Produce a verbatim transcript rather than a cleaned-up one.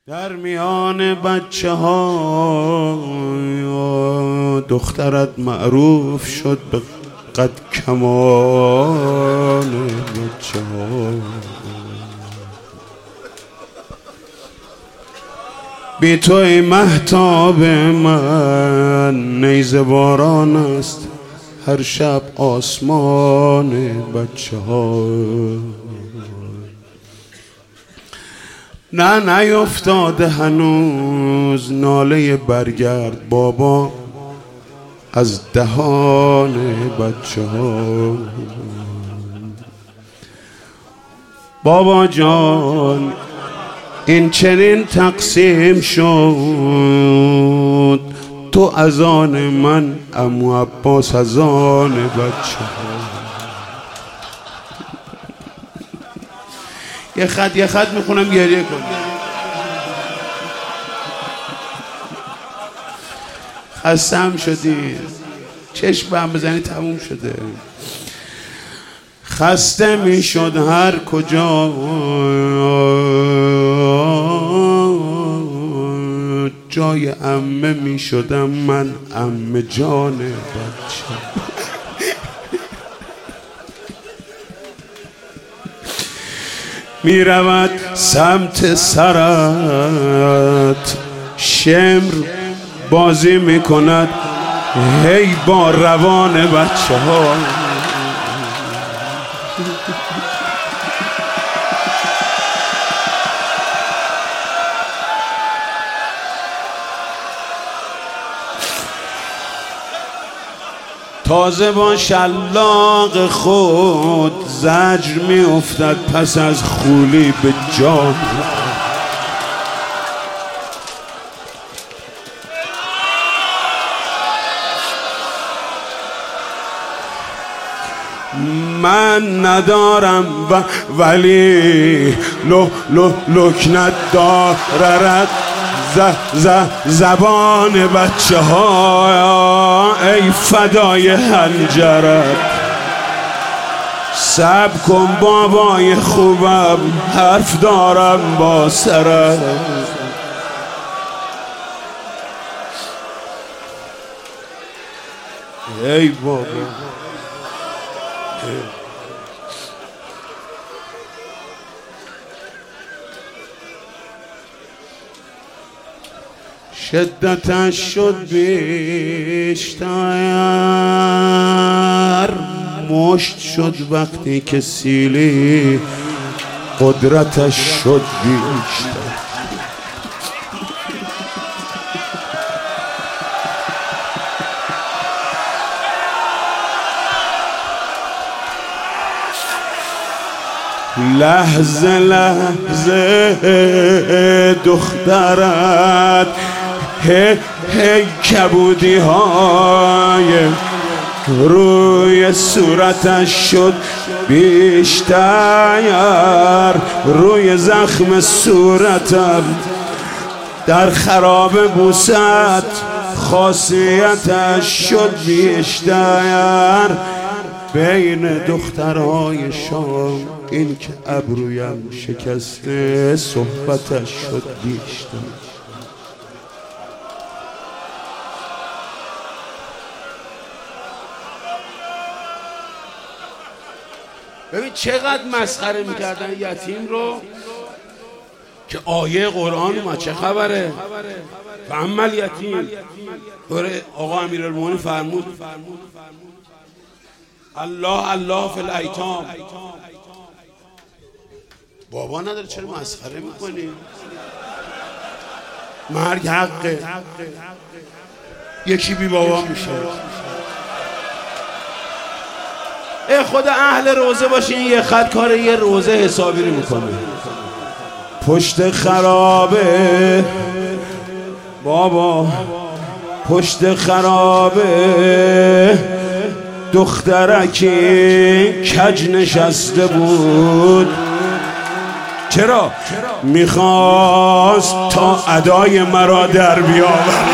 در میان بچه ها دخترت معروف شد به قد کمان بچه ها. بی تو ای مهتاب من نیزه باران است هر شب آسمان بچه ها. نه نیفتاده هنوز ناله برگرد بابا از دهان بچه ها. بابا جان این چنین تقسیم شد تو از آن من عمو عباس از آن بچه ها. یه خط یه خط میخونم گریه کن. خستم شدی چشم هم بزنی تموم شده. خسته میشد هر کجا جای عمه میشدم من عمه جان بچه. می رود سمت سرت شمر بازی می کند هی با روان بچه ها. تازه با شلاق خود زجر می افتد پس از خولی به جان. من ندارم و ولی لو لو لکنت دارد ز ز زبان بچه ها. ای فدای هنجرت صبر کن بابای خوبم حرف دارم با سرت. ای بابا شدتش شد بیشتر مشت شد وقتی که سیلی قدرتش شد بیشتر. لحظه لحظه دخترت هی هی کبودی های روی صورتش شد بیشتر. روی زخم صورتم در خراب بوست خاصیتش شد بیشتر. بین دخترهای شام این که ابرویم شکسته صحبتش شد بیشتر. ببین چقدر مسخره میکردن یتیم رو که آیه قرآن اومد چه خبره. و عمل یتیم دوره آقا امیرالمومنین فرمود الله الله فی الایتام. بابا نداره چرا مسخره میکنی؟ مرگ حقه. یکی بی بابا میشه. ای خدا اهل روزه باشین یه خط کار یه روزه حسابی رو میکنه. پشت خرابه بابا پشت خرابه دخترکی کج نشسته بود. چرا؟ میخواست تا ادای مرا در بیاورد.